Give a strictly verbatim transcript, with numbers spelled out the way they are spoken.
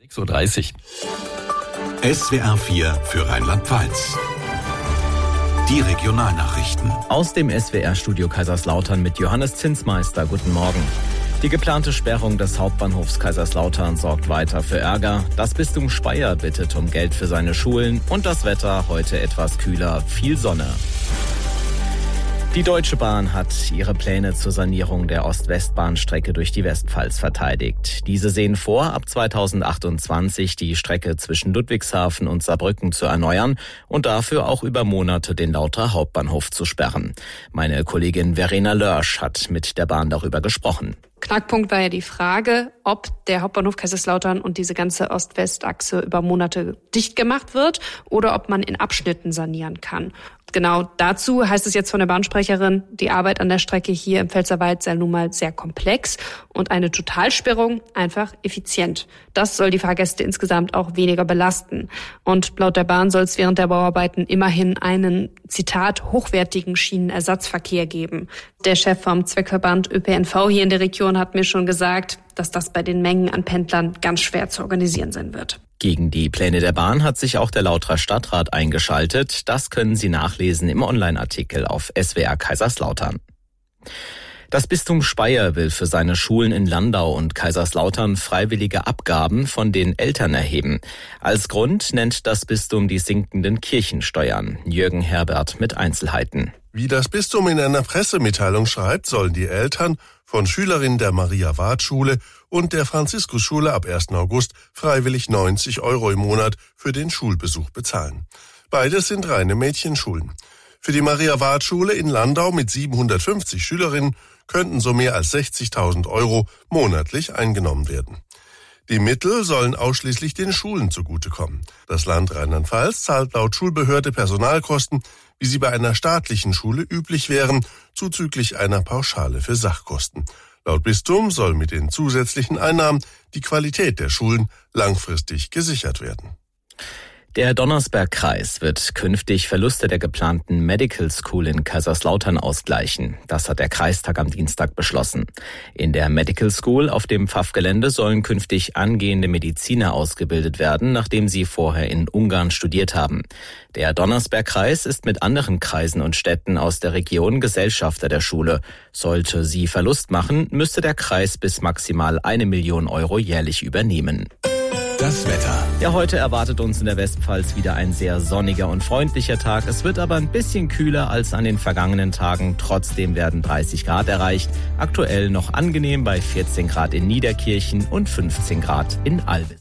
sechs Uhr dreißig. S W R vier für Rheinland-Pfalz. Die Regionalnachrichten. Aus dem S W R-Studio Kaiserslautern mit Johannes Zinsmeister. Guten Morgen. Die geplante Sperrung des Hauptbahnhofs Kaiserslautern sorgt weiter für Ärger. Das Bistum Speyer bittet um Geld für seine Schulen und das Wetter heute etwas kühler, viel Sonne. Die Deutsche Bahn hat ihre Pläne zur Sanierung der Ost-West-Bahnstrecke durch die Westpfalz verteidigt. Diese sehen vor, ab zweitausendachtundzwanzig die Strecke zwischen Ludwigshafen und Saarbrücken zu erneuern und dafür auch über Monate den Lauter Hauptbahnhof zu sperren. Meine Kollegin Verena Lörsch hat mit der Bahn darüber gesprochen. Knackpunkt war ja die Frage, ob der Hauptbahnhof Kaiserslautern und diese ganze Ost-West-Achse über Monate dicht gemacht wird oder ob man in Abschnitten sanieren kann. Genau dazu heißt es jetzt von der Bahnsprecherin, die Arbeit an der Strecke hier im Pfälzerwald sei nun mal sehr komplex und eine Totalsperrung einfach effizient. Das soll die Fahrgäste insgesamt auch weniger belasten. Und laut der Bahn soll es während der Bauarbeiten immerhin einen, Zitat, hochwertigen Schienenersatzverkehr geben. Der Chef vom Zweckverband Ö P N V hier in der Region hat mir schon gesagt, dass das bei den Mengen an Pendlern ganz schwer zu organisieren sein wird. Gegen die Pläne der Bahn hat sich auch der Lauterer Stadtrat eingeschaltet. Das können Sie nachlesen im Online-Artikel auf S W R Kaiserslautern. Das Bistum Speyer will für seine Schulen in Landau und Kaiserslautern freiwillige Abgaben von den Eltern erheben. Als Grund nennt das Bistum die sinkenden Kirchensteuern. Jürgen Herbert mit Einzelheiten. Wie das Bistum in einer Pressemitteilung schreibt, sollen die Eltern von Schülerinnen der Maria-Ward-Schule und der Franziskus-Schule ab ersten August freiwillig neunzig Euro im Monat für den Schulbesuch bezahlen. Beides sind reine Mädchenschulen. Für die Maria-Ward-Schule in Landau mit siebenhundertfünfzig Schülerinnen könnten so mehr als sechzigtausend Euro monatlich eingenommen werden. Die Mittel sollen ausschließlich den Schulen zugutekommen. Das Land Rheinland-Pfalz zahlt laut Schulbehörde Personalkosten, wie sie bei einer staatlichen Schule üblich wären, zuzüglich einer Pauschale für Sachkosten. Laut Bistum soll mit den zusätzlichen Einnahmen die Qualität der Schulen langfristig gesichert werden. Der Donnersberg-Kreis wird künftig Verluste der geplanten Medical School in Kaiserslautern ausgleichen. Das hat der Kreistag am Dienstag beschlossen. In der Medical School auf dem Pfaffgelände sollen künftig angehende Mediziner ausgebildet werden, nachdem sie vorher in Ungarn studiert haben. Der Donnersberg-Kreis ist mit anderen Kreisen und Städten aus der Region Gesellschafter der Schule. Sollte sie Verlust machen, müsste der Kreis bis maximal eine Million Euro jährlich übernehmen. Das Wetter. Ja, heute erwartet uns in der Westpfalz wieder ein sehr sonniger und freundlicher Tag. Es wird aber ein bisschen kühler als an den vergangenen Tagen. Trotzdem werden dreißig Grad erreicht. Aktuell noch angenehm bei vierzehn Grad in Niederkirchen und fünfzehn Grad in Albis.